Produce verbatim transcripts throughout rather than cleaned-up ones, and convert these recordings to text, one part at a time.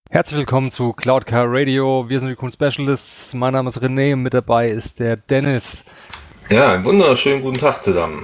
Herzlich willkommen zu Cloud Car Radio. Wir sind Recon Specialists. Mein Name ist René und mit dabei ist der Dennis. Ja, einen wunderschönen guten Tag zusammen.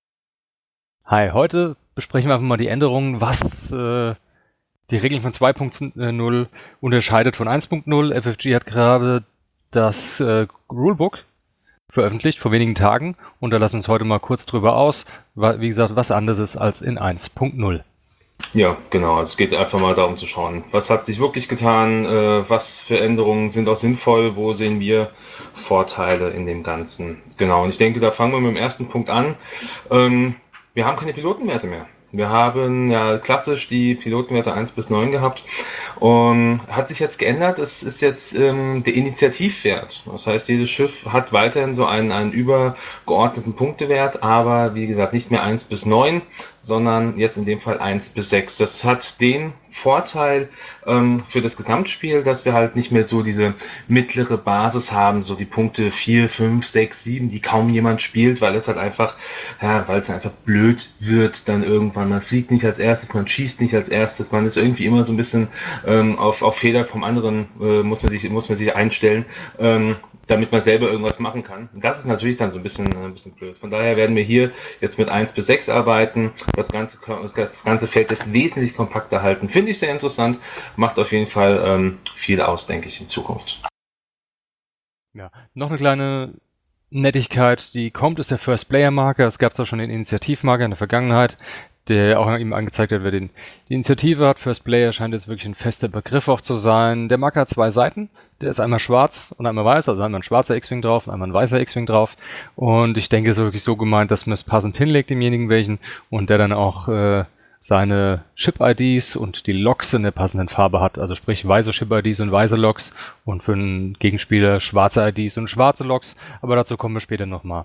Hi, heute besprechen wir einfach mal die Änderungen, was äh, die Regeln von zwei Punkt null unterscheidet von eins Punkt null. F F G hat gerade das äh, Rulebook veröffentlicht vor wenigen Tagen und da lassen wir uns heute mal kurz drüber aus, wie gesagt, was anderes ist als in eins Punkt null. Ja, genau. Es geht einfach mal darum zu schauen, was hat sich wirklich getan, äh, was für Änderungen sind auch sinnvoll, wo sehen wir Vorteile in dem Ganzen. Genau, und ich denke, da fangen wir mit dem ersten Punkt an. Ähm, wir haben keine Pilotenwerte mehr. Wir haben ja klassisch die Pilotenwerte eins bis neun gehabt und hat sich jetzt geändert. Es ist jetzt ähm, der Initiativwert. Das heißt, jedes Schiff hat weiterhin so einen, einen übergeordneten Punktewert, aber wie gesagt nicht mehr eins bis neun, sondern jetzt in dem Fall eins bis sechs. Das hat den Vorteil ähm, für das Gesamtspiel, dass wir halt nicht mehr so diese mittlere Basis haben, so die Punkte vier, fünf, sechs, sieben, die kaum jemand spielt, weil es halt einfach, ja, weil es einfach blöd wird dann irgendwann. Man fliegt nicht als erstes, man schießt nicht als erstes, man ist irgendwie immer so ein bisschen ähm, auf, auf Fehler vom anderen, äh, muss man sich, muss man sich einstellen. Ähm, damit man selber irgendwas machen kann. Und das ist natürlich dann so ein bisschen, ein bisschen blöd. Von daher werden wir hier jetzt mit eins bis sechs arbeiten. Das ganze, das ganze Feld jetzt wesentlich kompakter halten. Finde ich sehr interessant. Macht auf jeden Fall ähm, viel aus, denke ich, in Zukunft. Ja, noch eine kleine Nettigkeit, die kommt, ist der First-Player-Marker. Es gab zwar schon den Initiativmarker in der Vergangenheit, der auch eben angezeigt hat, wer den, die Initiative hat. First Player scheint jetzt wirklich ein fester Begriff auch zu sein. Der Marker hat zwei Seiten. Der ist einmal schwarz und einmal weiß, also einmal ein schwarzer X-Wing drauf und einmal ein weißer X-Wing drauf. Und ich denke, es ist wirklich so gemeint, dass man es passend hinlegt, demjenigen welchen, und der dann auch äh, seine Ship-I Ds und die Logs in der passenden Farbe hat. Also sprich weiße Ship-I Ds und weiße Logs und für einen Gegenspieler schwarze I Ds und schwarze Logs. Aber dazu kommen wir später nochmal.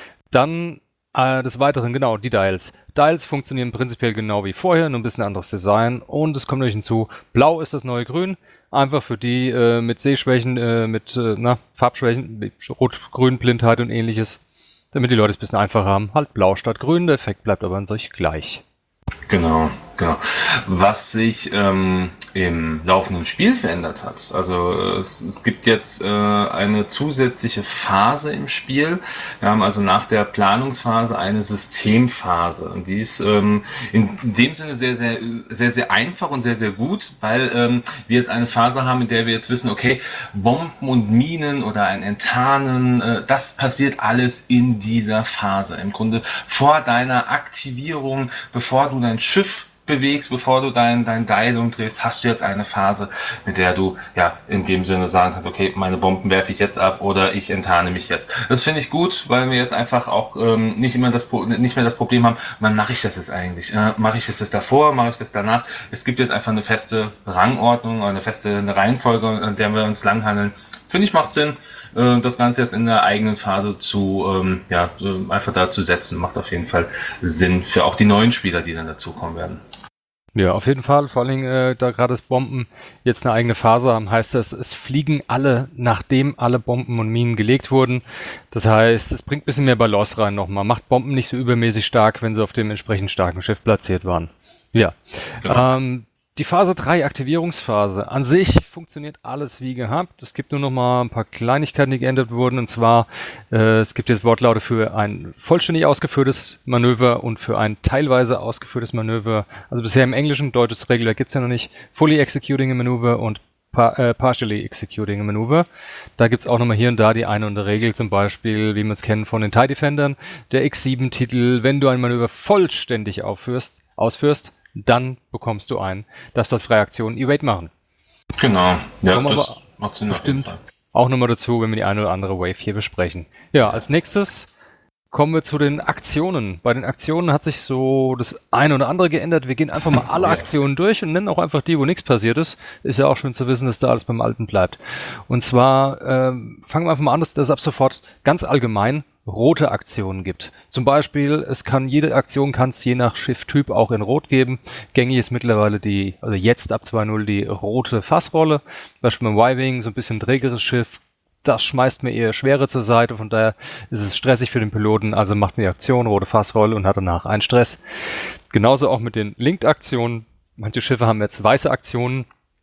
Dann äh, des Weiteren, genau, die Dials. Dials funktionieren prinzipiell genau wie vorher, nur ein bisschen anderes Design. Und es kommt euch hinzu, blau ist das neue Grün. Einfach für die äh, mit Sehschwächen, äh, mit äh, na, Farbschwächen, Rot-Grün-Blindheit und ähnliches. Damit die Leute es ein bisschen einfacher haben. Halt blau statt grün, der Effekt bleibt aber an sich gleich. Genau, genau. Was sich ähm, im laufenden Spiel verändert hat. Also es, es gibt jetzt äh, eine zusätzliche Phase im Spiel. Wir haben also nach der Planungsphase eine Systemphase. Und die ist ähm, in dem Sinne sehr, sehr, sehr, sehr einfach und sehr, sehr gut, weil ähm, wir jetzt eine Phase haben, in der wir jetzt wissen, okay, Bomben und Minen oder ein Enttarnen, äh, das passiert alles in dieser Phase. Im Grunde vor deiner Aktivierung, bevor du dein Schiff bewegst, bevor du dein, dein Dial umdrehst, hast du jetzt eine Phase, mit der du ja in dem Sinne sagen kannst, okay, meine Bomben werfe ich jetzt ab oder ich enttarne mich jetzt. Das finde ich gut, weil wir jetzt einfach auch ähm, nicht immer das nicht mehr das Problem haben, wann mache ich das jetzt eigentlich? Äh, mache ich das, das davor, mache ich das danach? Es gibt jetzt einfach eine feste Rangordnung, eine feste eine Reihenfolge, an der wir uns langhangeln. Finde ich, macht Sinn, das Ganze jetzt in der eigenen Phase zu, ähm, ja, einfach da zu setzen. Macht auf jeden Fall Sinn für auch die neuen Spieler, die dann dazukommen werden. Ja, auf jeden Fall. Vor allen Dingen, äh, da gerade das Bomben jetzt eine eigene Phase haben, heißt das, es fliegen alle, nachdem alle Bomben und Minen gelegt wurden. Das heißt, es bringt ein bisschen mehr Balance rein nochmal. Macht Bomben nicht so übermäßig stark, wenn sie auf dem entsprechend starken Schiff platziert waren. Ja. Genau. Ähm, Die Phase drei, Aktivierungsphase. An sich funktioniert alles wie gehabt. Es gibt nur noch mal ein paar Kleinigkeiten, die geändert wurden. Und zwar, äh, es gibt jetzt Wortlaute für ein vollständig ausgeführtes Manöver und für ein teilweise ausgeführtes Manöver. Also bisher im Englischen, deutsches Regelwerk gibt es ja noch nicht. Fully executing a maneuver und par äh, partially executing a maneuver. Da gibt es auch nochmal hier und da die eine oder andere Regel, zum Beispiel, wie wir es kennen von den TIE Defendern. Der X sieben Titel, wenn du ein Manöver vollständig aufführst, ausführst, dann bekommst du ein, dass das freie Aktionen Evade machen. Genau, ja, Kommen das aber macht Sinn. bestimmt auch nochmal dazu, wenn wir die eine oder andere Wave hier besprechen. Ja, als nächstes kommen wir zu den Aktionen. Bei den Aktionen hat sich so das eine oder andere geändert. Wir gehen einfach mal alle Aktionen durch und nennen auch einfach die, wo nichts passiert ist. Ist ja auch schön zu wissen, dass da alles beim Alten bleibt. Und zwar ähm, fangen wir einfach mal an, dass das ab sofort ganz allgemein rote Aktionen gibt. Zum Beispiel, es kann jede Aktion kann es je nach Schifftyp auch in Rot geben. Gängig ist mittlerweile die, also jetzt ab zwei Punkt null die rote Fassrolle. Beispiel beim Y-Wing, so ein bisschen trägeres Schiff. Das schmeißt mir eher Schwere zur Seite, von daher ist es stressig für den Piloten, also macht eine Aktion, rote Fassrolle und hat danach einen Stress. Genauso auch mit den Linked-Aktionen. Manche Schiffe haben jetzt weiße Aktionen.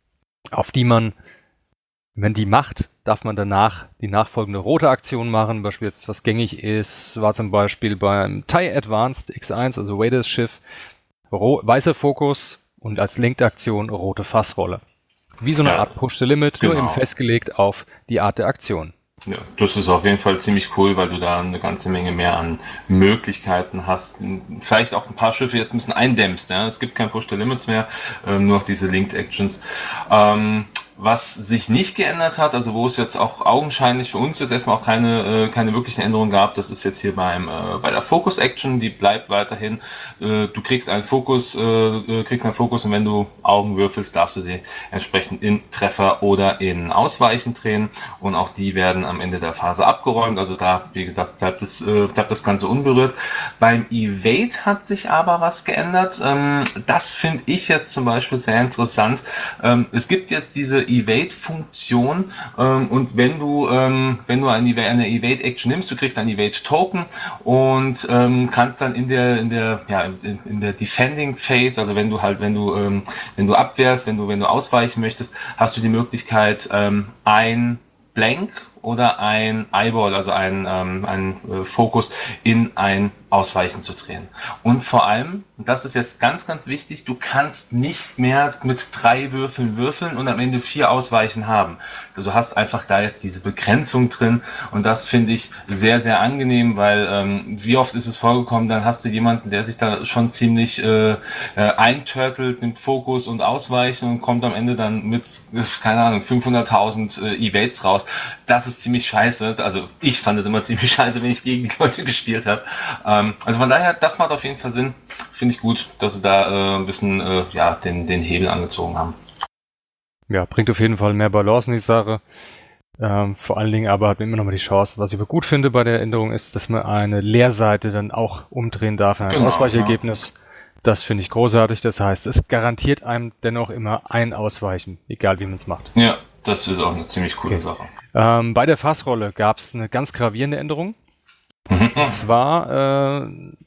auf die man, wenn die macht, darf man danach die nachfolgende rote Aktion machen. Beispiel jetzt, was gängig ist, war zum Beispiel beim T I E Advanced X eins, also Vaders Schiff, weißer Fokus und als Linked-Aktion rote Fassrolle. Wie so eine Ja, Art Push-the-Limit, nur genau. eben festgelegt auf die Art der Aktion. Ja, das ist auf jeden Fall ziemlich cool, weil du da eine ganze Menge mehr an Möglichkeiten hast. Vielleicht auch ein paar Schiffe jetzt ein bisschen eindämmst. Ja? Es gibt kein Push-the-Limits mehr, ähm, nur noch diese Linked-Actions. Ähm, was sich nicht geändert hat, also wo es jetzt auch augenscheinlich für uns jetzt erstmal auch keine, äh, keine wirklichen Änderungen gab, das ist jetzt hier beim, äh, bei der Focus-Action, die bleibt weiterhin. Äh, du kriegst einen Fokus, äh, kriegst einen Fokus und wenn du Augen würfelst, darfst du sie entsprechend in Treffer oder in Ausweichen drehen und auch die werden am Ende der Phase abgeräumt. Also da, wie gesagt, bleibt, es, äh, bleibt das Ganze unberührt. Beim Evade hat sich aber was geändert. Ähm, das finde ich jetzt zum Beispiel sehr interessant. Ähm, es gibt jetzt diese Evade-Funktion ähm, und wenn du ähm, wenn du eine, eine Evade-Action nimmst, du kriegst ein Evade-Token und ähm, kannst dann in der in der ja in, in der Defending Phase, also wenn du halt wenn du ähm, wenn du abwehrst, wenn du wenn du ausweichen möchtest, hast du die Möglichkeit ähm, ein Blank oder ein Eyeball, also ein, ähm, ein äh, Fokus in ein Ausweichen zu drehen. Und vor allem, und das ist jetzt ganz, ganz wichtig, du kannst nicht mehr mit drei Würfeln würfeln und am Ende vier Ausweichen haben. Also du hast einfach da jetzt diese Begrenzung drin und das finde ich sehr, sehr angenehm, weil ähm, wie oft ist es vorgekommen, dann hast du jemanden, der sich da schon ziemlich äh, äh, einturtelt, nimmt Fokus und Ausweichen und kommt am Ende dann mit, keine Ahnung, fünfhunderttausend äh, Evades raus. Das ist ziemlich scheiße. Also ich fand es immer ziemlich scheiße, wenn ich gegen die Leute gespielt habe. Ähm, also von daher, das macht auf jeden Fall Sinn. Finde ich gut, dass sie da äh, ein bisschen äh, ja, den, den Hebel angezogen haben. Ja, bringt auf jeden Fall mehr Balance in die Sache. Ähm, vor allen Dingen aber hat man immer noch mal die Chance, was ich aber gut finde bei der Änderung ist, dass man eine Leerseite dann auch umdrehen darf in ein Genau, Ausweichergebnis. Das finde ich großartig. Das heißt, es garantiert einem dennoch immer ein Ausweichen, egal wie man es macht. Ja, das ist auch eine ziemlich coole Okay. Sache. Ähm, bei der Fassrolle gab es eine ganz gravierende Änderung. Und zwar, äh,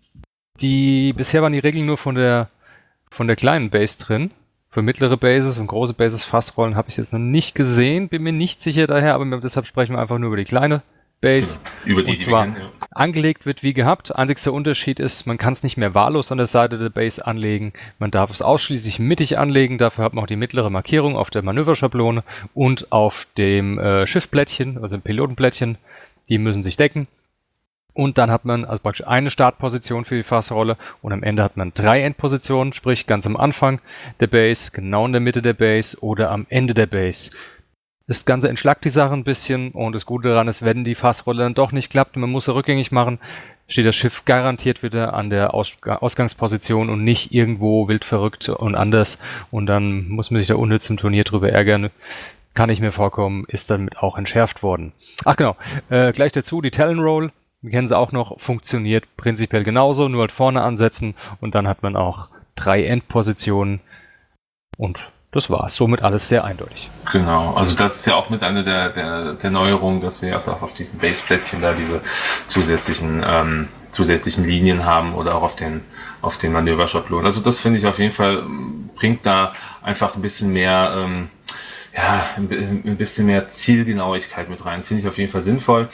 die bisher waren die Regeln nur von der von der kleinen Base drin. Für mittlere Bases und große Bases Fassrollen habe ich jetzt noch nicht gesehen, bin mir nicht sicher daher, aber deshalb sprechen wir einfach nur über die kleine Base. Über die, und die zwar wir kennen, ja. angelegt wird wie gehabt. Einzigster Unterschied ist, man kann es nicht mehr wahllos an der Seite der Base anlegen. Man darf es ausschließlich mittig anlegen. Dafür hat man auch die mittlere Markierung auf der Manöverschablone und auf dem äh, Schiffblättchen, also dem Pilotenblättchen. Die müssen sich decken. Und dann hat man also praktisch eine Startposition für die Fassrolle und am Ende hat man drei Endpositionen, sprich ganz am Anfang der Base, genau in der Mitte der Base oder am Ende der Base. Das Ganze entschlackt die Sache ein bisschen und das Gute daran ist, wenn die Fassrolle dann doch nicht klappt und man muss sie rückgängig machen, steht das Schiff garantiert wieder an der Aus- Ausgangsposition und nicht irgendwo wild verrückt und anders und dann muss man sich da unnütz im Turnier drüber ärgern. Kann nicht mehr vorkommen, ist damit auch entschärft worden. Ach genau, äh, gleich dazu die Talon Roll. Wir kennen sie auch noch, funktioniert prinzipiell genauso, nur halt vorne ansetzen und dann hat man auch drei Endpositionen und das war's. Somit alles sehr eindeutig. Genau, also das ist ja auch mit einer der, der, der Neuerungen, dass wir also auch auf diesen Baseplättchen da diese zusätzlichen, ähm, zusätzlichen Linien haben oder auch auf den, auf den Manöverschablonen. Also das finde ich auf jeden Fall, bringt da einfach ein bisschen mehr, ähm, ja, ein bisschen mehr Zielgenauigkeit mit rein. Finde ich auf jeden Fall sinnvoll.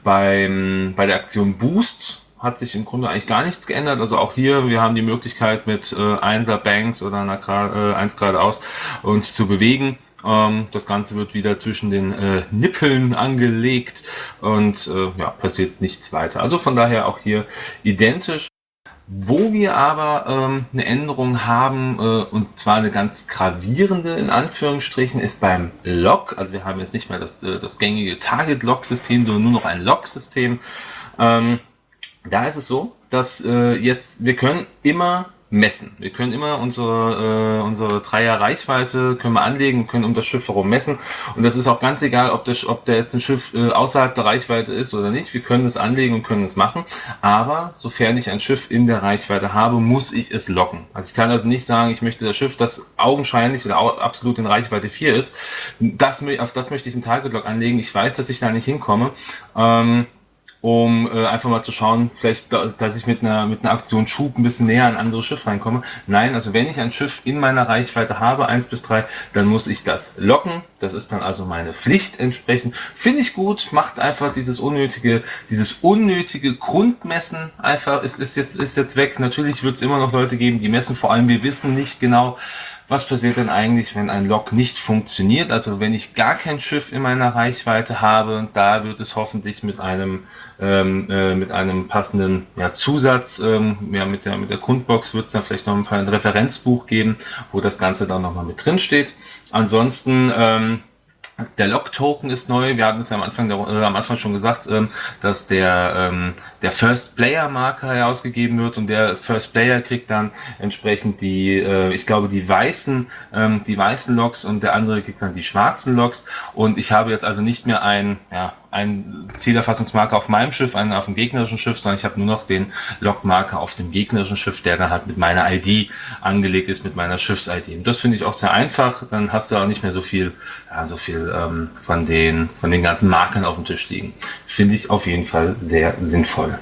Beim, bei der Aktion Boost hat sich im Grunde eigentlich gar nichts geändert. Also auch hier, wir haben die Möglichkeit mit äh, Einser Banks oder einer äh, eins geradeaus uns zu bewegen. Ähm, das Ganze wird wieder zwischen den äh, Nippeln angelegt und äh, ja, passiert nichts weiter. Also von daher auch hier identisch. Wo wir aber ähm, eine Änderung haben, äh, und zwar eine ganz gravierende in Anführungsstrichen, ist beim Lock. Also wir haben jetzt nicht mehr das, äh, das gängige Target-Lock-System, sondern nur noch ein Lock-System. Ähm, da ist es so, dass äh, jetzt wir können immer messen. Wir können immer unsere, äh, unsere Dreier Reichweite können wir anlegen, können um das Schiff herum messen. Und das ist auch ganz egal, ob, das, ob da jetzt ein Schiff äh, außerhalb der Reichweite ist oder nicht. Wir können es anlegen und können es machen. Aber sofern ich ein Schiff in der Reichweite habe, muss ich es locken. Also ich kann also nicht sagen, ich möchte das Schiff, das augenscheinlich oder au- absolut in Reichweite vier ist, das, auf das möchte ich einen Target Lock anlegen. Ich weiß, dass ich da nicht hinkomme. Ähm, um äh, einfach mal zu schauen, vielleicht, da, dass ich mit einer, mit einer Aktion Schub ein bisschen näher an ein anderes Schiff reinkomme. Nein, also wenn ich ein Schiff in meiner Reichweite habe, eins bis drei, dann muss ich das locken. Das ist dann also meine Pflicht entsprechend. Finde ich gut, macht einfach dieses unnötige, dieses unnötige Grundmessen einfach, ist, ist, jetzt, ist jetzt weg. Natürlich wird es immer noch Leute geben, die messen, vor allem wir wissen nicht genau, was passiert denn eigentlich, wenn ein Lock nicht funktioniert? Also wenn ich gar kein Schiff in meiner Reichweite habe, da wird es hoffentlich mit einem ähm, äh, mit einem passenden ja, Zusatz, ähm, ja, mit der mit der Grundbox wird es dann vielleicht noch ein Referenzbuch geben, wo das Ganze dann nochmal mit drin steht. Ansonsten ähm, der Lock-Token ist neu. Wir hatten es ja am Anfang, der, äh, am Anfang schon gesagt, ähm, dass der, ähm, der First-Player-Marker herausgegeben wird und der First-Player kriegt dann entsprechend die, äh, ich glaube, die weißen, ähm, die weißen Loks und der andere kriegt dann die schwarzen Loks. Und ich habe jetzt also nicht mehr ein, ja, ein Zielerfassungsmarker auf meinem Schiff, einen auf dem gegnerischen Schiff, sondern ich habe nur noch den Log-Marker auf dem gegnerischen Schiff, der dann halt mit meiner I D angelegt ist, mit meiner Schiffs-I D. Und das finde ich auch sehr einfach. Dann hast du auch nicht mehr so viel, ja, so viel ähm, von den, von den ganzen Markern auf dem Tisch liegen. Finde ich auf jeden Fall sehr sinnvoll.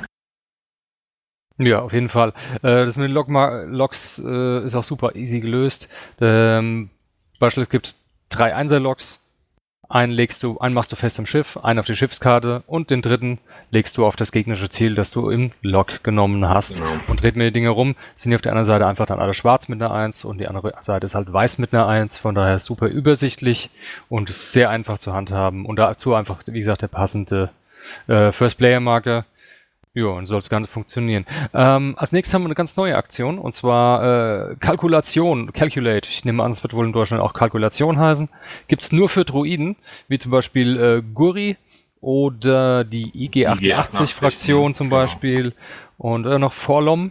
Ja, auf jeden Fall. Äh, das mit den Log-Logs äh, ist auch super easy gelöst. Ähm, Beispiel, es gibt drei Einser-Logs. Einen legst du, einen machst du fest am Schiff, einen auf die Schiffskarte und den dritten legst du auf das gegnerische Ziel, das du im Log genommen hast. Genau. Und dreht mir die Dinge rum, sind die auf der anderen Seite einfach dann alle schwarz mit einer eins und die andere Seite ist halt weiß mit einer eins. Von daher super übersichtlich und sehr einfach zu handhaben. Und dazu einfach, wie gesagt, der passende äh, First-Player-Marker. Ja, und soll das Ganze funktionieren. Ähm, als nächstes haben wir eine ganz neue Aktion, und zwar äh, Kalkulation, Calculate. Ich nehme an, es wird wohl in Deutschland auch Kalkulation heißen. Gibt's nur für Droiden, wie zum Beispiel äh, Guri oder die I G achtundachtzig-Fraktion zum genau. Beispiel und äh, noch Forlom.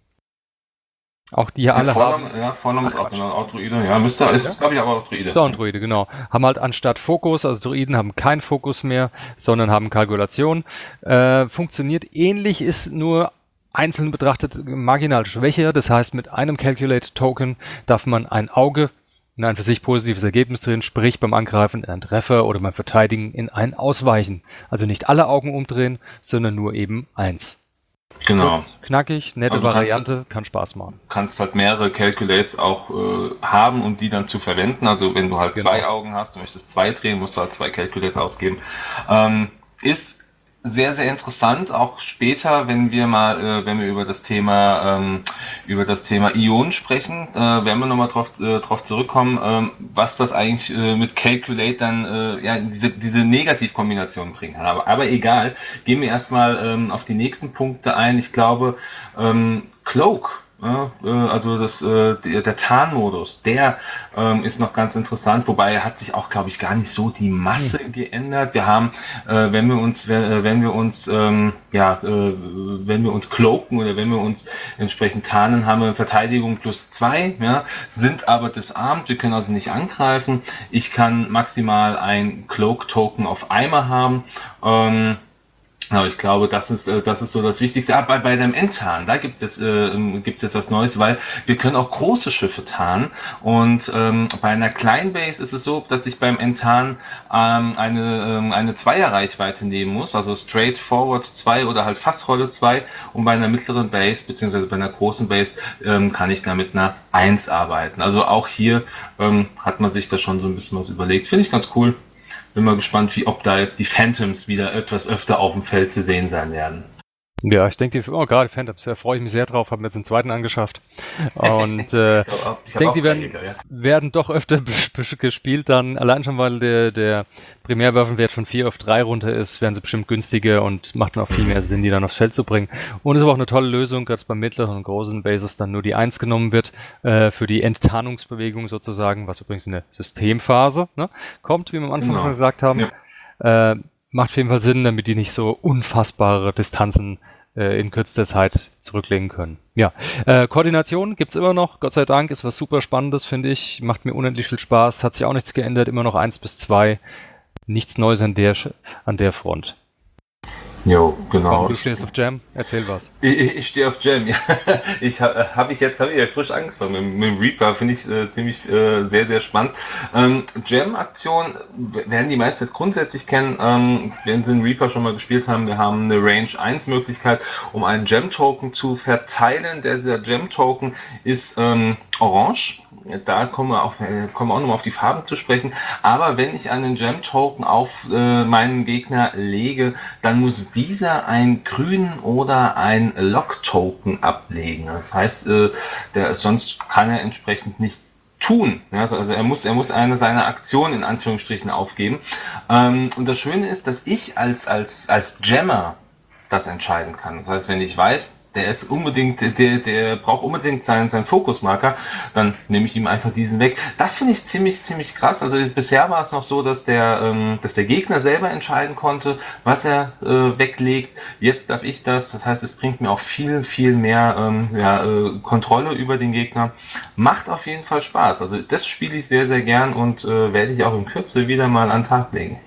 Auch die hier Ja, alle Forlom, haben. ja, Forlom ist Ach, auch genau, auch Droide. Ja, müsste, ist, Ja? glaube ich, aber auch Droide. So, ein Droide, genau. Haben halt anstatt Fokus, also Droiden haben keinen Fokus mehr, sondern haben Kalkulation. Äh, funktioniert ähnlich, ist nur einzeln betrachtet marginal schwächer. Das heißt, mit einem Calculate-Token darf man ein Auge in ein für sich positives Ergebnis drin, sprich beim Angreifen in einen Treffer oder beim Verteidigen in ein Ausweichen. Also nicht alle Augen umdrehen, sondern nur eben eins. Genau. Kurz, knackig, nette Also du kannst- Variante, kann Spaß machen. kannst halt mehrere Calculates auch äh, haben, um die dann zu verwenden. Also wenn du halt Genau. zwei Augen hast, du möchtest zwei drehen, musst du halt zwei Calculates ausgeben. Ähm, ist sehr, sehr interessant, auch später, wenn wir mal, äh, wenn wir über das Thema, ähm, über das Thema Ionen sprechen, äh, werden wir nochmal drauf, äh, drauf zurückkommen, ähm, was das eigentlich äh, mit Calculate dann, äh, ja, diese, diese Negativkombination bringen kann. Aber, aber egal, gehen wir erstmal ähm, auf die nächsten Punkte ein. Ich glaube, ähm, Cloak, ja, äh, also das, äh, der, der Tarnmodus, der ähm, ist noch ganz interessant, wobei hat sich auch, glaube ich, gar nicht so die Masse hm. geändert. Wir haben, äh, wenn wir uns, wenn, wenn wir uns, ähm, ja, äh, wenn wir uns cloaken oder wenn wir uns entsprechend tarnen, haben wir Verteidigung plus zwei, ja, sind aber disarmed. Wir können also nicht angreifen. Ich kann maximal ein Cloak-Token auf einmal haben. Ähm, Ja, ich glaube, das ist, äh, das ist so das Wichtigste. Ah, bei, bei dem Endtarn, da gibt es jetzt, äh, gibt's jetzt was Neues, weil wir können auch große Schiffe tarnen. Und ähm, bei einer kleinen Base ist es so, dass ich beim Enttarn ähm, eine, ähm, eine Zweierreichweite nehmen muss, also Straight Forward zwei oder halt Fassrolle zwei. Und bei einer mittleren Base, beziehungsweise bei einer großen Base, ähm, kann ich da mit einer eins arbeiten. Also auch hier ähm, hat man sich da schon so ein bisschen was überlegt. Finde ich ganz cool. Bin mal gespannt, wie ob da jetzt die Phantoms wieder etwas öfter auf dem Feld zu sehen sein werden. Ja, ich denke, die, oh, gerade Phantoms, da freue ich mich sehr drauf, habe mir jetzt den zweiten angeschafft. Und äh, ich, ich denke, die werden, Jäger, ja. werden doch öfter gespielt dann, allein schon, weil der, der Primärwaffenwert von vier auf drei runter ist, werden sie bestimmt günstiger und macht noch viel mehr Sinn, die dann aufs Feld zu bringen. Und es ist aber auch eine tolle Lösung, dass bei mittleren und großen Bases dann nur die eins genommen wird, äh, für die Enttarnungsbewegung sozusagen, was übrigens in der Systemphase ne, kommt, wie wir am Anfang genau. schon gesagt haben. Ja. Äh, Macht auf jeden Fall Sinn, damit die nicht so unfassbare Distanzen äh, in kürzester Zeit zurücklegen können. Ja, äh, Koordination gibt's immer noch, Gott sei Dank, ist was super Spannendes, finde ich. Macht mir unendlich viel Spaß, hat sich auch nichts geändert, immer noch eins bis zwei. Nichts Neues an der, an der Front. Jo, Warum genau. du stehst auf Jam? Erzähl was. Ich, ich, ich stehe auf Jam, ja. Ich habe hab ich jetzt habe ich ja frisch angefangen mit, mit dem Reaper, finde ich äh, ziemlich äh, sehr, sehr spannend. Ähm, Jam-Aktion werden die meisten jetzt grundsätzlich kennen, ähm, wenn sie einen Reaper schon mal gespielt haben. Wir haben eine Range eins Möglichkeit, um einen Gem-Token zu verteilen. Der, dieser Gem-Token ist ähm, orange. Da kommen wir auch, äh, kommen wir auch nochmal auf die Farben zu sprechen. Aber wenn ich einen Gem-Token auf äh, meinen Gegner lege, dann muss dieser einen grünen oder ein Lock-Token ablegen. Das heißt, äh, der, sonst kann er entsprechend nichts tun. Ja, also er muss, er muss eine seiner Aktionen in Anführungsstrichen aufgeben. Ähm, und das Schöne ist, dass ich als, als, als Jammer das entscheiden kann. Das heißt, wenn ich weiß, der ist unbedingt, der, der braucht unbedingt seinen, seinen Fokusmarker, dann nehme ich ihm einfach diesen weg. Das finde ich ziemlich, ziemlich krass. Also bisher war es noch so, dass der, ähm, dass der Gegner selber entscheiden konnte, was er äh, weglegt. Jetzt darf ich das. Das heißt, es bringt mir auch viel, viel mehr ähm, ja, äh, Kontrolle über den Gegner. Macht auf jeden Fall Spaß. Also das spiele ich sehr, sehr gern und äh, werde ich auch in Kürze wieder mal an den Tag legen.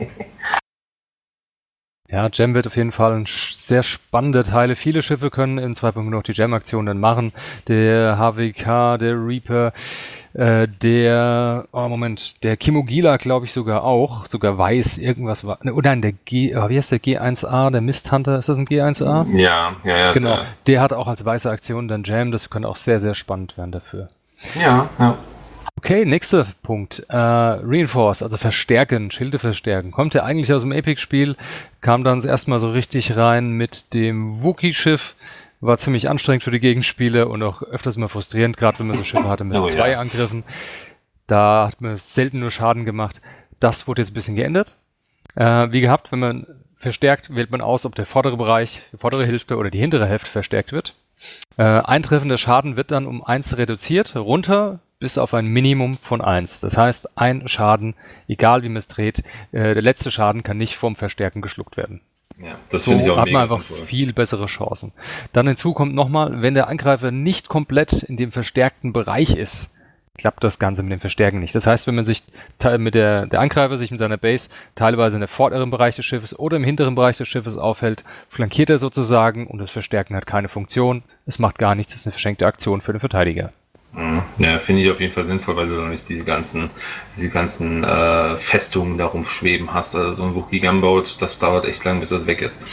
Ja, Jam wird auf jeden Fall ein sehr spannender Teil. Viele Schiffe können in zwei Punkt null noch die Jam-Aktion dann machen. Der H W K, der Reaper, äh, der, oh Moment, der Kimogila glaube ich sogar auch, sogar weiß irgendwas war. Oh nein, der G, oh, wie heißt der G eins A, der Misthunter, ist das ein G eins A? Ja, ja, ja. Genau, Der, der hat auch als weiße Aktion dann Jam, das könnte auch sehr, sehr spannend werden dafür. ja, ja. Okay, nächster Punkt. Äh, Reinforce, also verstärken, Schilde verstärken. Kommt ja eigentlich aus dem Epic-Spiel, kam dann erstmal so richtig rein mit dem Wookie-Schiff. War ziemlich anstrengend für die Gegenspieler und auch öfters mal frustrierend, gerade wenn man so Schiffe hatte mit Oh, zwei ja. Angriffen. Da hat man selten nur Schaden gemacht. Das wurde jetzt ein bisschen geändert. Äh, wie gehabt, wenn man verstärkt, wählt man aus, ob der vordere Bereich, die vordere Hälfte oder die hintere Hälfte verstärkt wird. Äh, eintreffender Schaden wird dann um eins reduziert, runter bis auf ein Minimum von eins. Das heißt, ein Schaden, egal wie man es dreht, äh, der letzte Schaden kann nicht vom Verstärken geschluckt werden. Ja, das So finde ich auch hat mega man einfach sinnvoll. viel bessere Chancen. Dann hinzu kommt nochmal, wenn der Angreifer nicht komplett in dem verstärkten Bereich ist, klappt das Ganze mit dem Verstärken nicht. Das heißt, wenn man sich mit der, der Angreifer sich mit seiner Base teilweise in der vorderen Bereich des Schiffes oder im hinteren Bereich des Schiffes aufhält, flankiert er sozusagen und das Verstärken hat keine Funktion. Es macht gar nichts, es ist eine verschenkte Aktion für den Verteidiger. Mhm. Ja, finde ich auf jeden Fall sinnvoll, weil du dann nicht diese ganzen, diese ganzen äh, Festungen darum schweben hast. Also so ein Wookiee Gunboat, das dauert echt lang, bis das weg ist.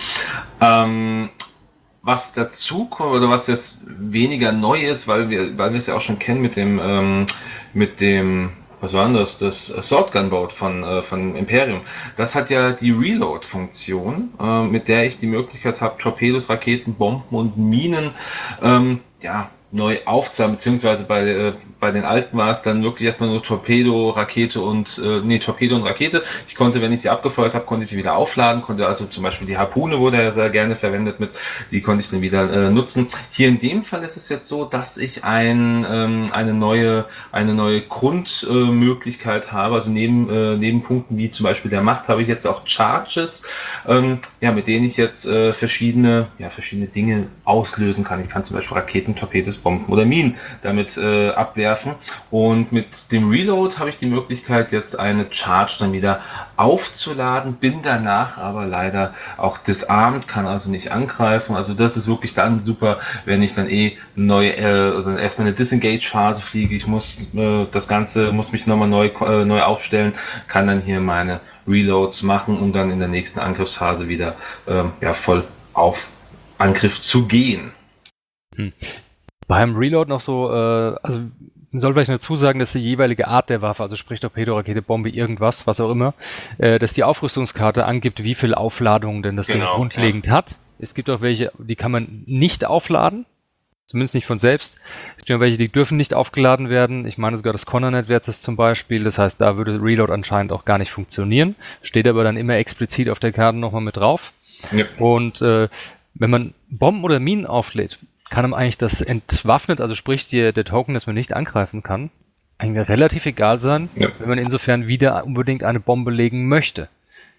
Ähm, was dazu kommt oder was jetzt weniger neu ist, weil wir, weil wir es ja auch schon kennen mit dem, ähm, mit dem, was war denn das? Das Sword Gunboat von, äh, von Imperium. Das hat ja die Reload-Funktion, äh, mit der ich die Möglichkeit habe, Torpedos, Raketen, Bomben und Minen, ähm, ja, neu aufzuhaben, beziehungsweise bei, äh, bei den alten war es dann wirklich erstmal nur Torpedo, Rakete und, äh, nee, Torpedo und Rakete. Ich konnte, wenn ich sie abgefeuert habe, konnte ich sie wieder aufladen, konnte also zum Beispiel die Harpune wurde ja sehr gerne verwendet mit, die konnte ich dann wieder äh, nutzen. Hier in dem Fall ist es jetzt so, dass ich ein, ähm, eine neue, eine neue Grundmöglichkeit äh, habe, also neben, äh, neben Punkten wie zum Beispiel der Macht habe ich jetzt auch Charges, ähm, ja, mit denen ich jetzt äh, verschiedene, ja, verschiedene Dinge auslösen kann. Ich kann zum Beispiel Raketen, Torpedos, Bomben oder Minen damit äh, abwerfen. Und mit dem Reload habe ich die Möglichkeit, jetzt eine Charge dann wieder aufzuladen, bin danach aber leider auch disarmed, kann also nicht angreifen. Also das ist wirklich dann super, wenn ich dann eh neu äh, oder erstmal eine Disengage-Phase fliege. Ich muss äh, das Ganze, muss mich nochmal neu, äh, neu aufstellen, kann dann hier meine Reloads machen, um dann in der nächsten Angriffsphase wieder äh, ja, voll auf Angriff zu gehen. Hm. Beim Reload noch so, äh, also man soll vielleicht dazu sagen, dass die jeweilige Art der Waffe, also sprich Torpedo, Rakete, Bombe, irgendwas, was auch immer, äh, dass die Aufrüstungskarte angibt, wie viel Aufladungen denn das Genau, Ding grundlegend ja. hat. Es gibt auch welche, die kann man nicht aufladen, zumindest nicht von selbst. Es gibt auch welche, die dürfen nicht aufgeladen werden. Ich meine sogar das Connernet wäre das zum Beispiel. Das heißt, da würde Reload anscheinend auch gar nicht funktionieren. Steht aber dann immer explizit auf der Karte nochmal mit drauf. Ja. Und äh, wenn man Bomben oder Minen auflädt, kann ihm eigentlich das entwaffnet, also sprich die, der Token, dass man nicht angreifen kann, eigentlich relativ egal sein, ja. wenn man insofern wieder unbedingt eine Bombe legen möchte.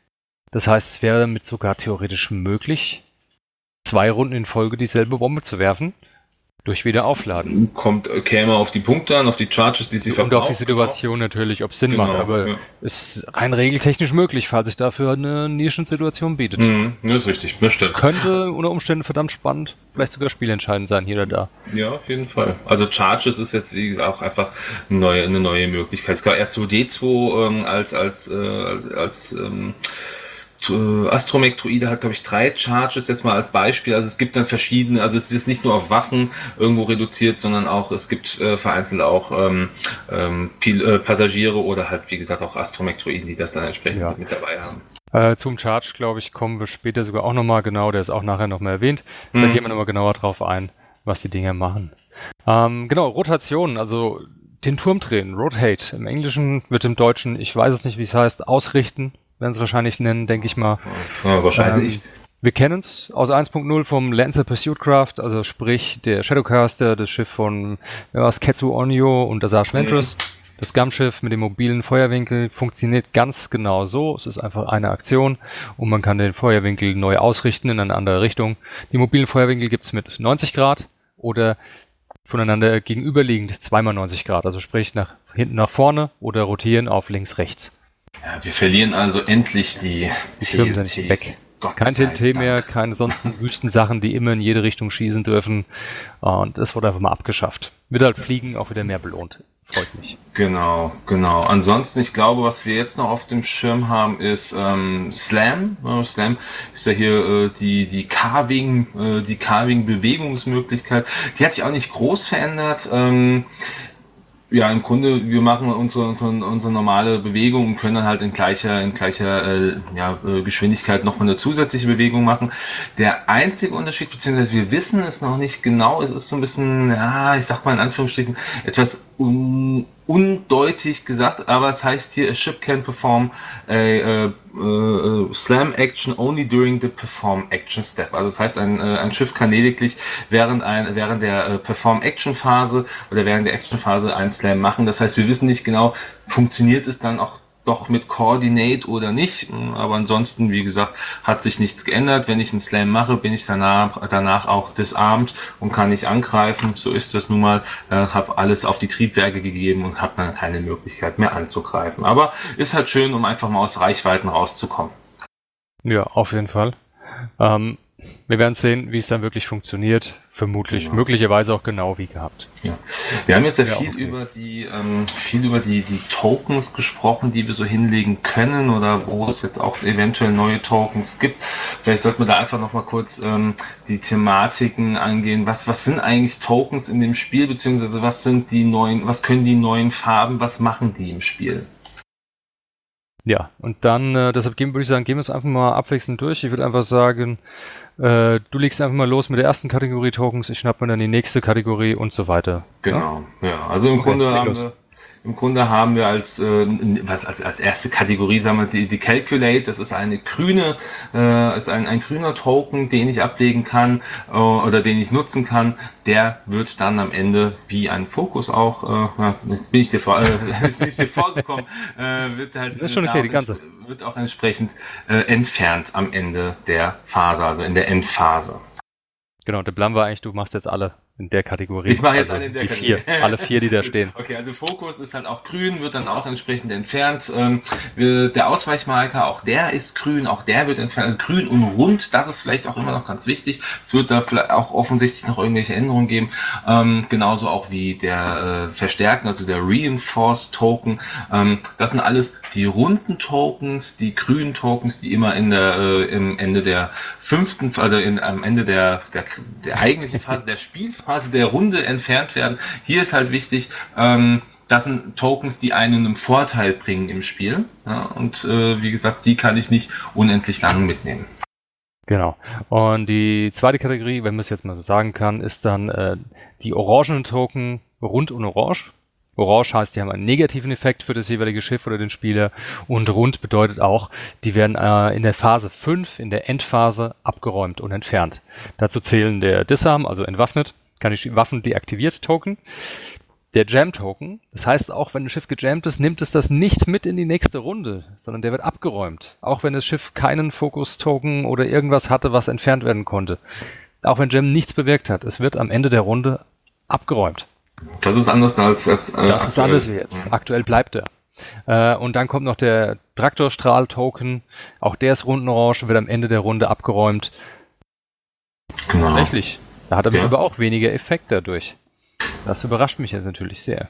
Das heißt, es wäre damit sogar theoretisch möglich, zwei Runden in Folge dieselbe Bombe zu werfen. Durch Wiederaufladen. Kommt, käme auf die Punkte an, auf die Charges, die sie Und auch die verbraucht. Situation natürlich, ob es Sinn macht, Genau, aber ja. ist rein regeltechnisch möglich, falls sich dafür eine Nischensituation bietet. Mhm, das ist richtig, das stimmt. Könnte unter Umständen verdammt spannend, vielleicht sogar spielentscheidend sein, hier oder da. Ja, auf jeden Fall. Also Charges ist jetzt, wie gesagt, auch einfach eine neue, eine neue Möglichkeit. Ich glaube, R zwei D zwei ähm, als, als, äh, als ähm, t- Astromech-Druide hat, glaube ich, drei Charges jetzt mal als Beispiel. Also es gibt dann verschiedene, also es ist nicht nur auf Waffen irgendwo reduziert, sondern auch, es gibt äh, vereinzelt auch ähm, ähm, Pil äh, Passagiere oder halt, wie gesagt, auch Astromech-Druiden, die das dann entsprechend Ja. mit dabei haben. Äh, zum Charge, glaube ich, kommen wir später sogar auch nochmal genau, der ist auch nachher nochmal erwähnt. Da Mhm. gehen wir nochmal genauer drauf ein, was die Dinger machen. Ähm, genau, Rotation, also den Turm drehen, Rotate. Im Englischen wird im Deutschen, ich weiß es nicht, wie es heißt, ausrichten, werden sie wahrscheinlich nennen, denke ich mal. Ja, wahrscheinlich. Ähm, wir kennen es aus eins Punkt null vom Lancer Pursuit Craft, also sprich der Shadowcaster, das Schiff von ja, was, Ketsu Onyo und Asajj Ventress. Das Scum-Schiff mit dem mobilen Feuerwinkel funktioniert ganz genau so. Es ist einfach eine Aktion und man kann den Feuerwinkel neu ausrichten in eine andere Richtung. Die mobilen Feuerwinkel gibt es mit neunzig Grad oder voneinander gegenüberliegend zweimal neunzig Grad, also sprich nach hinten nach vorne oder rotieren auf links rechts. Ja, wir verlieren also endlich die, Die Türme sind nicht weg. Gott Kein sei T N T mehr, Dank. keine sonstigen Wüstensachen, die immer in jede Richtung schießen dürfen. Und das wurde einfach mal abgeschafft. Wird halt Fliegen auch wieder mehr belohnt. Freut mich. Genau, genau. Ansonsten, ich glaube, was wir jetzt noch auf dem Schirm haben, ist ähm, Slam. Äh, Slam ist ja hier äh, die die Carving, äh, die Carving-Bewegungsmöglichkeit. Die hat sich auch nicht groß verändert. Ähm, ja, im Grunde, wir machen unsere, unsere, unsere normale Bewegung und können dann halt in gleicher, in gleicher äh, ja, äh, Geschwindigkeit nochmal eine zusätzliche Bewegung machen. Der einzige Unterschied, beziehungsweise wir wissen es noch nicht genau, es ist so ein bisschen, ja, ich sag mal in Anführungsstrichen, etwas un, undeutig gesagt, aber es heißt hier, a ship can perform a, a, a slam action only during the perform action step. Also das heißt, ein, ein Schiff kann lediglich während, ein, während der perform action Phase oder während der Action Phase ein Slam machen. Das heißt, wir wissen nicht genau, funktioniert es dann auch doch mit Coordinate oder nicht. Aber ansonsten, wie gesagt, hat sich nichts geändert. Wenn ich einen Slam mache, bin ich danach, danach auch disarmed und kann nicht angreifen. So ist das nun mal. Äh, habe alles auf die Triebwerke gegeben und habe dann keine Möglichkeit mehr anzugreifen. Aber ist halt schön, um einfach mal aus Reichweiten rauszukommen. Ja, auf jeden Fall. Ähm, wir werden sehen, wie es dann wirklich funktioniert. Vermutlich, Genau. möglicherweise auch genau wie gehabt. Ja. Wir haben jetzt ja, Ja, viel okay. über die ähm, viel über die die Tokens gesprochen, die wir so hinlegen können oder wo es jetzt auch eventuell neue Tokens gibt. Vielleicht sollten wir da einfach noch mal kurz ähm, die Thematiken angehen. Was was sind eigentlich Tokens in dem Spiel, beziehungsweise was sind die neuen, was können die neuen Farben, was machen die im Spiel? Ja, und dann, äh, deshalb gehen, würde ich sagen, gehen wir es einfach mal abwechselnd durch. Ich würde einfach sagen, äh, du legst einfach mal los mit der ersten Kategorie Tokens, ich schnapp mir dann die nächste Kategorie und so weiter. Genau, ja. ja. Also im Okay, Grunde leg haben los. wir Im Grunde haben wir als, äh, was, als, als erste Kategorie, sagen wir, die, die Calculate, das ist eine grüne, äh, ist ein, ein grüner Token, den ich ablegen kann äh, oder den ich nutzen kann. Der wird dann am Ende, wie ein Fokus auch, äh, jetzt bin ich dir, vor, äh, jetzt bin ich dir vorgekommen, äh, wird halt Das ist schon okay, die ganze. wird auch entsprechend äh, entfernt am Ende der Phase, also in der Endphase. Genau, der Plan war eigentlich, du machst jetzt alle in der Kategorie. Ich mache jetzt also alle in der die Kategorie. vier, alle vier, die da stehen. Okay, also Fokus ist halt auch grün, wird dann auch entsprechend entfernt. Ähm, wir, der Ausweichmarker, auch der ist grün, auch der wird entfernt. Also grün und rund, das ist vielleicht auch immer noch ganz wichtig. Es wird da vielleicht auch offensichtlich noch irgendwelche Änderungen geben. Ähm, genauso auch wie der äh, Verstärken, also der Reinforced Token. Ähm, das sind alles die runden Tokens, die grünen Tokens, die immer in der, äh, im Ende der fünften, also in, am Ende der, der, der eigentlichen Phase, der Spielphase, der Runde entfernt werden. Hier ist halt wichtig, ähm, das sind Tokens, die einen einen Vorteil bringen im Spiel. Ja, und äh, wie gesagt, die kann ich nicht unendlich lang mitnehmen. Genau. Und die zweite Kategorie, wenn man es jetzt mal so sagen kann, ist dann äh, die orangenen Token rund und orange. Orange heißt, die haben einen negativen Effekt für das jeweilige Schiff oder den Spieler. Und rund bedeutet auch, die werden äh, in der Phase fünf, in der Endphase, abgeräumt und entfernt. Dazu zählen der Disarm, also entwaffnet, kann ich Waffen deaktiviert Token. Der Jam-Token, das heißt, auch wenn ein Schiff gejammt ist, nimmt es das nicht mit in die nächste Runde, sondern der wird abgeräumt. Auch wenn das Schiff keinen Fokus-Token oder irgendwas hatte, was entfernt werden konnte. auch wenn Gem nichts bewirkt hat, es wird am Ende der Runde abgeräumt. Das ist anders als, als äh, Das ist aktuell. Anders wie jetzt. Ja. Aktuell bleibt er. Äh, und dann kommt noch der Traktorstrahl-Token. Auch der ist rundenorange, wird am Ende der Runde abgeräumt. Genau. Tatsächlich. Da hat er ja. aber auch weniger Effekt dadurch. Das überrascht mich jetzt natürlich sehr.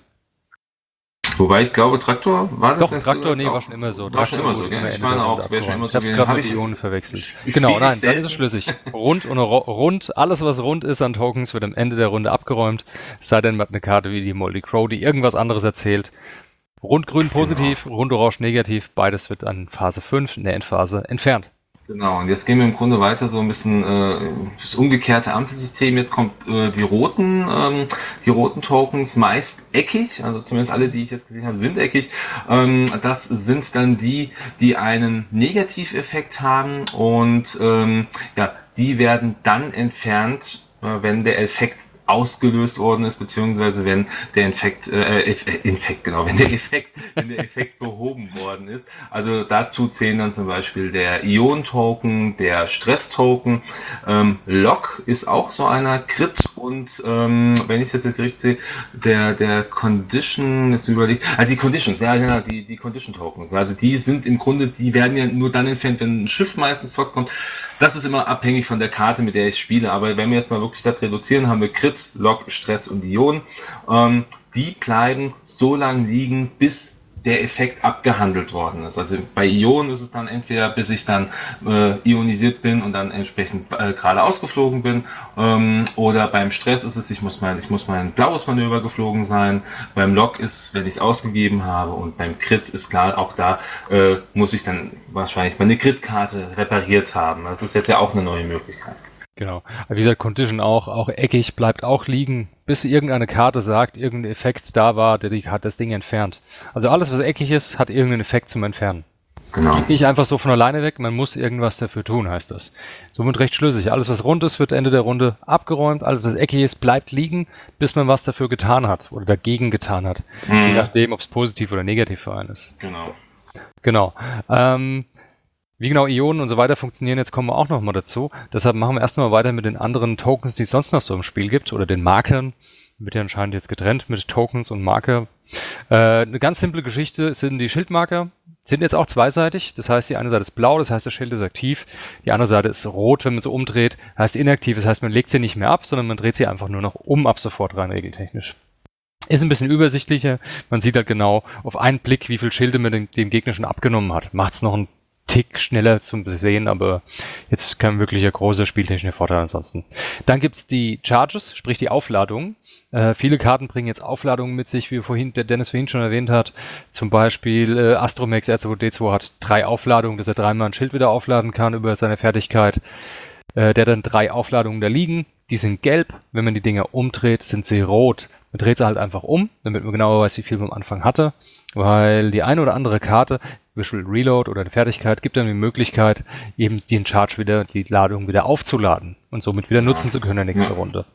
Wobei ich glaube, Traktor war das Doch, jetzt Traktor, nee, war schon immer so. War Traktor schon immer so, ja. Ich meine auch, wäre schon immer so. Ich hab's gerade mit Ionen verwechselt. Genau, nein, dann ist es schlüssig. Rund und rund, alles was rund ist an Tokens wird am Ende der Runde abgeräumt. Es sei denn, man hat eine Karte wie die Moldy Crow, die irgendwas anderes erzählt. Rund-grün positiv, genau. Rund-orange negativ, beides wird an Phase fünf in der Endphase entfernt. Genau, und jetzt gehen wir im Grunde weiter so ein bisschen äh, das umgekehrte Ampelsystem. Jetzt kommt äh, die roten, ähm, die roten Tokens meist eckig, also zumindest alle, die ich jetzt gesehen habe, sind eckig. Ähm, das sind dann die, die einen Negativeffekt haben und ähm, ja, die werden dann entfernt, äh, wenn der Effekt ausgelöst worden ist, beziehungsweise wenn der Infekt, äh, Infekt, genau, wenn der Effekt, wenn der Effekt behoben worden ist. Also dazu zählen dann zum Beispiel der Ion-Token, der Stress-Token. Ähm, Lock ist auch so einer, Crit und ähm, wenn ich das jetzt richtig sehe, der, der Condition, jetzt überlegt, ah, die Conditions, ja genau, die, die Condition-Tokens. Also die sind im Grunde, die werden ja nur dann entfernt, wenn ein Schiff meistens vorkommt. Das ist immer abhängig von der Karte, mit der ich spiele, aber wenn wir jetzt mal wirklich das reduzieren, haben wir Crit, Lock, Stress und Ion. Ähm, die bleiben so lange liegen, bis der Effekt abgehandelt worden ist. Also bei Ionen ist es dann entweder, bis ich dann äh, ionisiert bin und dann entsprechend äh, gerade ausgeflogen bin, ähm, oder beim Stress ist es, ich muss mein, ich muss mein blaues Manöver geflogen sein. Beim Lock ist, wenn ich es ausgegeben habe, und beim Crit ist klar, auch da äh, muss ich dann wahrscheinlich meine Crit-Karte repariert haben. Das ist jetzt ja auch eine neue Möglichkeit. Genau. Aber wie gesagt, Condition auch, auch eckig, bleibt auch liegen, bis irgendeine Karte sagt, irgendein Effekt da war, der die, hat das Ding entfernt. Also alles, was eckig ist, hat irgendeinen Effekt zum Entfernen. Genau. Geht nicht einfach so von alleine weg, man muss irgendwas dafür tun, heißt das. Somit recht schlüssig. Alles, was rund ist, wird Ende der Runde abgeräumt. Alles, was eckig ist, bleibt liegen, bis man was dafür getan hat oder dagegen getan hat. Mhm. Je nachdem, ob es positiv oder negativ für einen ist. Genau. Genau. Ähm, Wie genau Ionen und so weiter funktionieren, jetzt kommen wir auch noch mal dazu. Deshalb machen wir erstmal weiter mit den anderen Tokens, die es sonst noch so im Spiel gibt, oder den Markern. Wird ja anscheinend jetzt getrennt mit Tokens und Marker. Äh, eine ganz simple Geschichte sind die Schildmarker. Sind jetzt auch zweiseitig. Das heißt, die eine Seite ist blau, das heißt, das Schild ist aktiv. Die andere Seite ist rot, wenn man sie umdreht. Heißt inaktiv, das heißt, man legt sie nicht mehr ab, sondern man dreht sie einfach nur noch um, ab sofort rein regeltechnisch. Ist ein bisschen übersichtlicher. Man sieht halt genau auf einen Blick, wie viele Schilde man dem, dem Gegner schon abgenommen hat. Macht es noch ein Tick schneller zum Sehen, aber jetzt kein wirklicher großer spieltechnischer Vorteil ansonsten. Dann gibt es die Charges, sprich die Aufladung. Äh, viele Karten bringen jetzt Aufladungen mit sich, wie vorhin der Dennis vorhin schon erwähnt hat. Zum Beispiel äh, Astromex R zwei D zwei hat drei Aufladungen, dass er dreimal ein Schild wieder aufladen kann über seine Fertigkeit. Äh, der hat dann drei Aufladungen da liegen. Die sind gelb. Wenn man die Dinger umdreht, sind sie rot. Man dreht sie halt einfach um, damit man genauer weiß, wie viel man am Anfang hatte. Weil die eine oder andere Karte, Visual Reload oder eine Fertigkeit, gibt dann die Möglichkeit, eben den Charge wieder, die Ladung wieder aufzuladen und somit wieder nutzen zu können in der nächsten ja. Runde.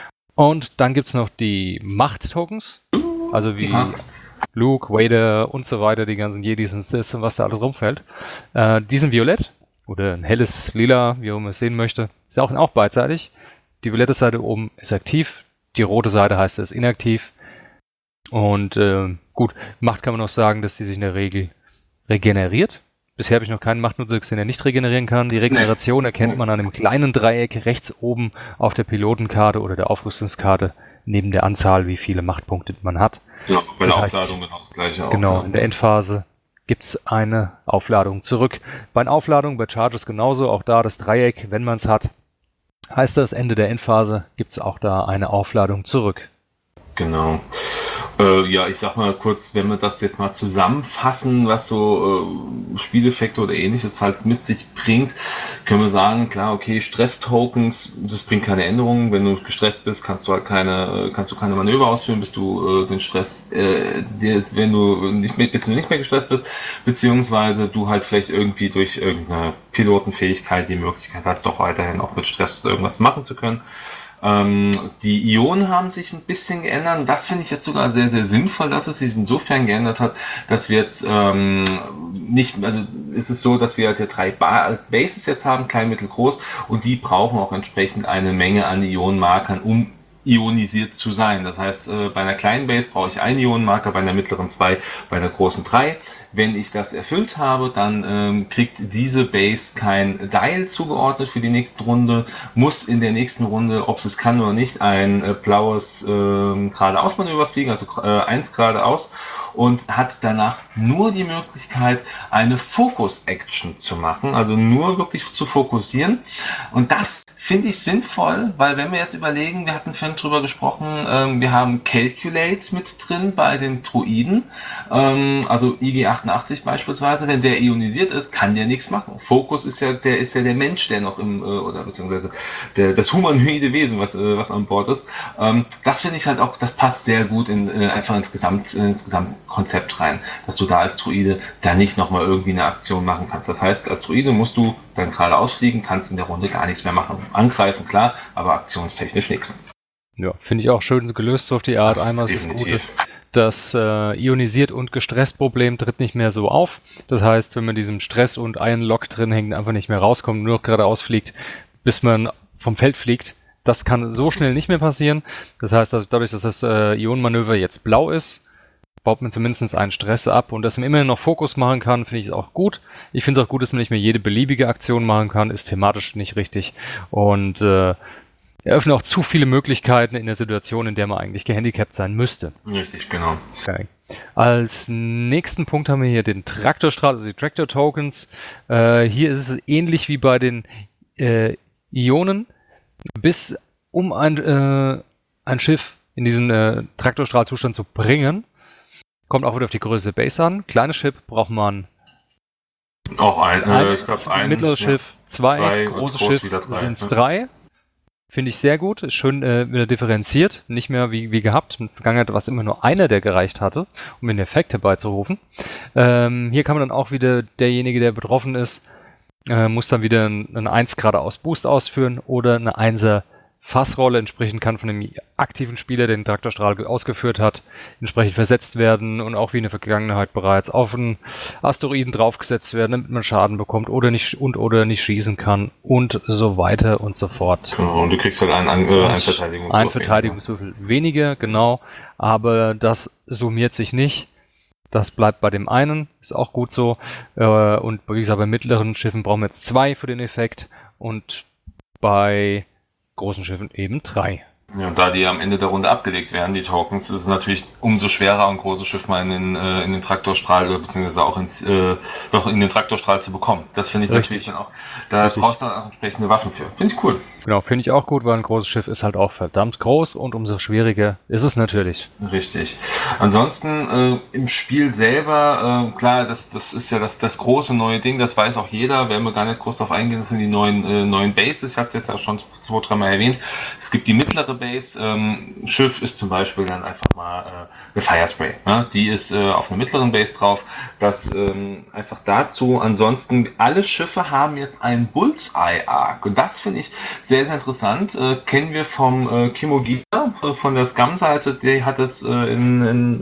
Und dann gibt es noch die Macht-Tokens, also wie ja. Luke, Vader und so weiter, die ganzen Jedis und Sith und was da alles rumfällt. Äh, die sind violett oder ein helles Lila, wie auch man es sehen möchte. Ist auch, auch beidseitig. Die violette Seite oben ist aktiv, die rote Seite heißt, es ist inaktiv. Und äh, gut, Macht kann man noch sagen, dass die sich in der Regel regeneriert. Bisher habe ich noch keinen Machtnutzer gesehen, der nicht regenerieren kann. Die Regeneration erkennt man an dem kleinen Dreieck rechts oben auf der Pilotenkarte oder der Aufrüstungskarte neben der Anzahl, wie viele Machtpunkte man hat. Ja, bei der Aufladung genau das gleiche auch. Genau, in der Endphase gibt es eine Aufladung zurück. Bei einer Aufladung, bei Charges genauso, auch da das Dreieck, wenn man es hat, heißt das, Ende der Endphase gibt es auch da eine Aufladung zurück. Genau. Äh, ja, ich sag mal kurz, wenn wir das jetzt mal zusammenfassen, was so äh, Spieleffekte oder ähnliches halt mit sich bringt, können wir sagen, klar, okay, Stress-Tokens, das bringt keine Änderungen. Wenn du gestresst bist, kannst du halt keine, kannst du keine Manöver ausführen, bis du äh, den Stress, äh, dir, wenn du nicht mehr, bis du nicht mehr gestresst bist, beziehungsweise du halt vielleicht irgendwie durch irgendeine Pilotenfähigkeit die Möglichkeit hast, doch weiterhin auch mit Stress irgendwas machen zu können. Ähm, die Ionen haben sich ein bisschen geändert. Das finde ich jetzt sogar sehr, sehr sinnvoll, dass es sich insofern geändert hat, dass wir jetzt ähm, nicht, also es ist so, dass wir halt ja drei ba- Bases jetzt haben, klein, mittel, groß, und die brauchen auch entsprechend eine Menge an Ionenmarkern, um ionisiert zu sein. Das heißt, äh, bei einer kleinen Base brauche ich einen Ionenmarker, bei einer mittleren zwei, bei einer großen drei. Wenn ich das erfüllt habe, dann ähm, kriegt diese Base kein Dial zugeordnet für die nächste Runde, muss in der nächsten Runde, ob es kann oder nicht, ein äh, blaues äh, geradeaus-Manöver fliegen, also äh, eins geradeaus, und hat danach nur die Möglichkeit, eine Focus-Action zu machen, also nur wirklich zu fokussieren. Und das finde ich sinnvoll, weil wenn wir jetzt überlegen, wir hatten vorhin drüber gesprochen, ähm, wir haben Calculate mit drin bei den Druiden, ähm, also I G achtundachtzig beispielsweise, wenn der ionisiert ist, kann der nichts machen. Fokus ist ja der ist ja der Mensch, der noch im, äh, oder beziehungsweise der, das humanoide Wesen, was, äh, was an Bord ist. Ähm, das finde ich halt auch, das passt sehr gut in, äh, einfach ins Gesamt, ins Gesamtkonzept rein, dass du da als Druide da nicht nochmal irgendwie eine Aktion machen kannst. Das heißt, als Druide musst du dann gerade ausfliegen, kannst in der Runde gar nichts mehr machen. Angreifen, klar, aber aktionstechnisch nichts. Ja, finde ich auch schön gelöst so auf die Art. Einmal ist es gut, das äh, ionisiert und gestresst Problem tritt nicht mehr so auf. Das heißt, wenn man diesem Stress und Iron Lock drin hängt, einfach nicht mehr rauskommt, nur noch geradeaus fliegt, bis man vom Feld fliegt, das kann so schnell nicht mehr passieren. Das heißt, also dadurch, dass das äh, Ionenmanöver jetzt blau ist, baut man zumindest einen Stress ab, und dass man immer noch Fokus machen kann, finde ich auch gut. Ich finde es auch gut, dass man nicht mehr jede beliebige Aktion machen kann, ist thematisch nicht richtig und äh, eröffnet auch zu viele Möglichkeiten in der Situation, in der man eigentlich gehandicapt sein müsste. Richtig, genau. Okay. Als nächsten Punkt haben wir hier den Traktorstrahl, also die Tractor Tokens. Äh, hier ist es ähnlich wie bei den äh, Ionen. Bis um ein, äh, ein Schiff in diesen äh, Traktorstrahlzustand zu bringen, kommt auch wieder auf die Größe der Base an. Kleines Schiff braucht man auch ein, ein, äh, ich glaub, ein mittleres ja, Schiff zwei, zwei großes groß Schiff drei, sind es ne? drei. Finde ich sehr gut, ist schön äh, wieder differenziert, nicht mehr wie, wie gehabt. In der Vergangenheit war es immer nur einer, der gereicht hatte, um den Effekt herbeizurufen. Ähm, hier kann man dann auch wieder, derjenige, der betroffen ist, äh, muss dann wieder einen eins geradeaus Boost ausführen oder eine einser Fassrolle entsprechend kann von dem aktiven Spieler, der den Traktorstrahl ausgeführt hat, entsprechend versetzt werden und auch wie in der Vergangenheit bereits auf einen Asteroiden draufgesetzt werden, damit man Schaden bekommt oder nicht und oder nicht schießen kann und so weiter und so fort. Genau, und du kriegst halt einen, einen, einen Verteidigungswürfel. Ein Verteidigungswürfel weniger, genau, aber das summiert sich nicht. Das bleibt bei dem einen, ist auch gut so. Und wie gesagt, bei mittleren Schiffen brauchen wir jetzt zwei für den Effekt und bei großen Schiffen eben drei. Ja, und da die am Ende der Runde abgelegt werden, die Tokens, ist es natürlich umso schwerer, ein großes Schiff mal in den, äh, in den Traktorstrahl oder beziehungsweise auch ins, äh, noch in den Traktorstrahl zu bekommen. Das finde ich Richtig. natürlich dann auch, da Richtig. brauchst du dann auch entsprechende Waffen für. Finde ich cool. Genau, finde ich auch gut, weil ein großes Schiff ist halt auch verdammt groß und umso schwieriger ist es natürlich. Richtig. Ansonsten äh, im Spiel selber, äh, klar, das, das ist ja das, das große neue Ding, das weiß auch jeder, werden wir gar nicht groß darauf eingehen, das sind die neuen, äh, neuen Bases, ich hatte es jetzt auch schon zwei, dreimal erwähnt. Es gibt die mittlere Base, ähm, Schiff ist zum Beispiel dann einfach mal äh, eine Firespray, ne? Die ist äh, auf einer mittleren Base drauf, das ähm, einfach dazu. Ansonsten, alle Schiffe haben jetzt einen Bullseye-Arc und das finde ich sehr Sehr, sehr interessant. Äh, kennen wir vom äh, Kimogina, äh, von der Scum-Seite, der hat es äh, in, in,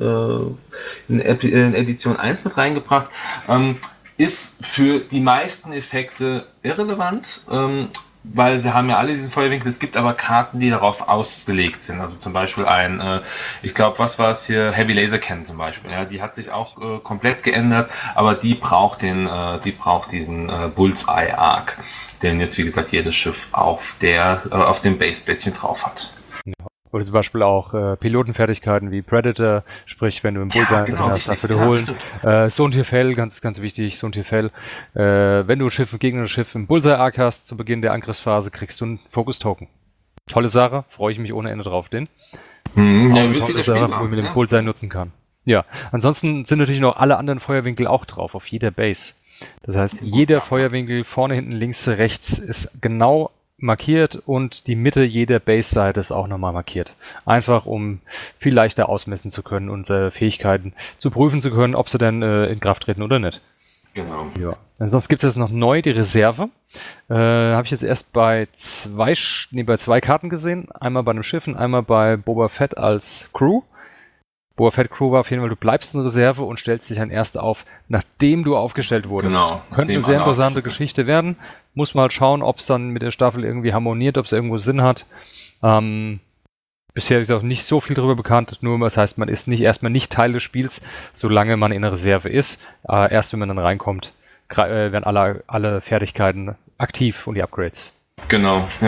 äh, in, in Edition eins mit reingebracht. Ähm, ist für die meisten Effekte irrelevant, ähm, weil sie haben ja alle diesen Feuerwinkel. Es gibt aber Karten, die darauf ausgelegt sind. Also zum Beispiel ein, äh, ich glaube, was war es hier? Heavy Laser Cannon zum Beispiel. Ja, die hat sich auch äh, komplett geändert, aber die braucht den, äh, die braucht diesen äh, Bullseye Arc, den jetzt wie gesagt jedes Schiff auf der, äh, auf dem Baseblättchen drauf hat. Oder zum Beispiel auch äh, Pilotenfertigkeiten wie Predator, sprich, wenn du im Bullseye ja, genau, drin hast, dafür holen. Ja, äh, Sontirfell, ganz, ganz wichtig, Sontirfell. Äh, wenn du ein Schiff, ein gegnerisches Schiff im Bullseye-Arc hast, zu Beginn der Angriffsphase, kriegst du einen Focus-Token. Tolle Sache, freue ich mich ohne Ende drauf, den. Hm, auch ja, eine tolle Sache, wo man den ja. Bullseye nutzen kann. Ja, ansonsten sind natürlich noch alle anderen Feuerwinkel auch drauf, auf jeder Base. Das heißt, jeder Feuerwinkel vorne, hinten, links, rechts ist genau markiert und die Mitte jeder Base-Seite ist auch nochmal markiert. Einfach, um viel leichter ausmessen zu können und äh, Fähigkeiten zu prüfen zu können, ob sie denn äh, in Kraft treten oder nicht. Genau. Ja. Ansonsten gibt es jetzt noch neu die Reserve. Äh, Habe ich jetzt erst bei zwei, nee, bei zwei Karten gesehen. Einmal bei einem Schiff und einmal bei Boba Fett als Crew. Boba Fett Crew war auf jeden Fall, du bleibst in Reserve und stellst dich dann erst auf, nachdem du aufgestellt wurdest. Genau. Könnte eine sehr interessante Geschichte werden. Muss mal halt schauen, ob es dann mit der Staffel irgendwie harmoniert, ob es irgendwo Sinn hat. Ähm, bisher ist auch nicht so viel darüber bekannt, nur das heißt, man ist nicht erstmal nicht Teil des Spiels, solange man in der Reserve ist. Äh, erst wenn man dann reinkommt, äh, werden alle, alle Fertigkeiten aktiv und die Upgrades. Genau, ja.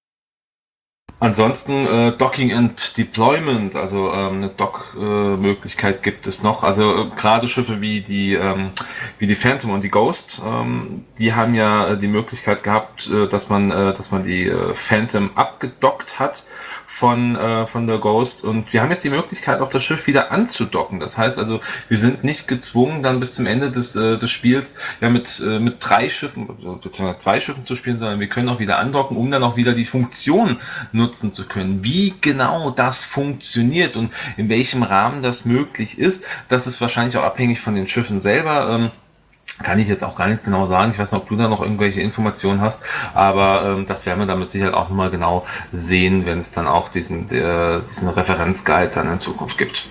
Ansonsten äh, Docking and Deployment, also ähm, eine Dock-Möglichkeit äh, gibt es noch. Also äh, gerade Schiffe wie die ähm, wie die Phantom und die Ghost, ähm, die haben ja äh, die Möglichkeit gehabt, äh, dass man äh, dass man die äh, Phantom abgedockt hat von äh, von der Ghost, und wir haben jetzt die Möglichkeit, auch das Schiff wieder anzudocken. Das heißt also, wir sind nicht gezwungen, dann bis zum Ende des äh, des Spiels ja mit äh, mit drei Schiffen bzw. zwei Schiffen zu spielen, sondern wir können auch wieder andocken, um dann auch wieder die Funktion nutzen zu können. Wie genau das funktioniert und in welchem Rahmen das möglich ist, das ist wahrscheinlich auch abhängig von den Schiffen selber. Ähm, Kann ich jetzt auch gar nicht genau sagen. Ich weiß nicht, ob du da noch irgendwelche Informationen hast, aber ähm, das werden wir dann mit Sicherheit auch nochmal genau sehen, wenn es dann auch diesen, äh, diesen Referenzguide dann in Zukunft gibt.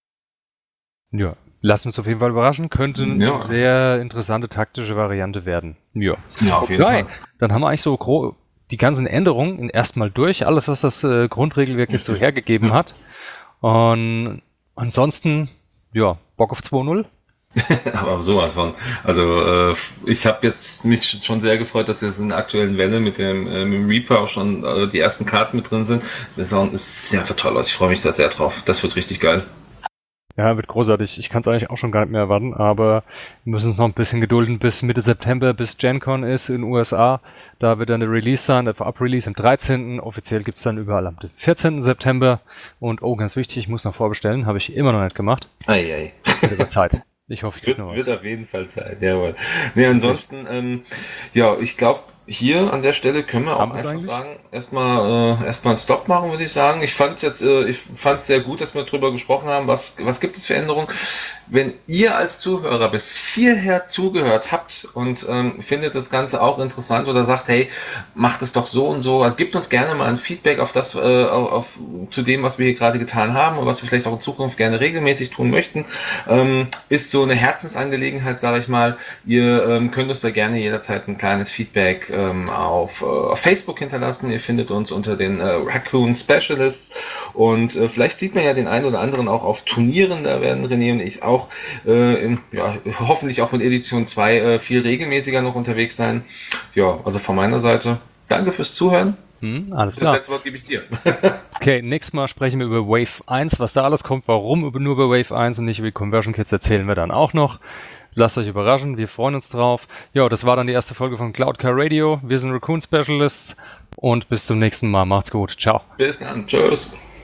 Ja, lass uns auf jeden Fall überraschen. Könnte eine Ja. sehr interessante taktische Variante werden. Ja, Ja, auf jeden okay. Fall. Dann haben wir eigentlich so gro- die ganzen Änderungen erstmal durch. Alles, was das äh, Grundregelwerk jetzt so hergegeben hat. Und ansonsten, ja, Bock auf zwei null. Aber sowas von. Also äh, ich habe jetzt mich schon sehr gefreut, dass jetzt in der aktuellen Welle mit dem, äh, mit dem Reaper auch schon äh, die ersten Karten mit drin sind. Das ist, auch, ist sehr toll, Leute. Ich freue mich da sehr drauf. Das wird richtig geil. Ja, wird großartig. Ich kann es eigentlich auch schon gar nicht mehr erwarten, aber wir müssen uns noch ein bisschen gedulden bis Mitte September, bis Gen Con ist in den U S A. Da wird dann der Release sein, der Vorab-Release am dreizehnten Offiziell gibt es dann überall am vierzehnten September. Und oh, ganz wichtig, ich muss noch vorbestellen. Habe ich immer noch nicht gemacht. Ei, ei. Wird über Zeit. Ich hoffe, ich kriege Wird, noch was. wird auf jeden Fall Zeit, jawohl. Nee, ansonsten, ähm, ja, ich glaube, hier an der Stelle können wir auch Haben wir's einfach eigentlich? sagen, erstmal äh, erstmal einen Stopp machen, würde ich sagen. Ich fand es jetzt, äh, ich fand es sehr gut, dass wir darüber gesprochen haben, was, was gibt es für Änderungen. Wenn ihr als Zuhörer bis hierher zugehört habt und ähm, findet das Ganze auch interessant oder sagt, hey, macht es doch so und so, gebt uns gerne mal ein Feedback auf das, äh, auf, auf, zu dem, was wir hier gerade getan haben und was wir vielleicht auch in Zukunft gerne regelmäßig tun möchten. Ähm, ist so eine Herzensangelegenheit, sage ich mal. Ihr ähm, könnt uns da gerne jederzeit ein kleines Feedback ähm, auf, äh, auf Facebook hinterlassen. Ihr findet uns unter den äh, Raccoon Specialists und äh, vielleicht sieht man ja den einen oder anderen auch auf Turnieren. Da werden René und ich auch äh, in, ja, hoffentlich auch mit Edition zwei äh, viel regelmäßiger noch unterwegs sein. Ja, also von meiner Seite danke fürs Zuhören. Hm, alles Das klar. letzte Wort gebe ich dir. Okay, nächstes Mal sprechen wir über Wave eins, was da alles kommt, warum über, nur über Wave eins und nicht über die Conversion Kits erzählen wir dann auch noch. Lasst euch überraschen, wir freuen uns drauf. Ja, das war dann die erste Folge von Cloud Car Radio. Wir sind Raccoon Specialists und bis zum nächsten Mal. Macht's gut. Ciao. Bis dann. Tschüss.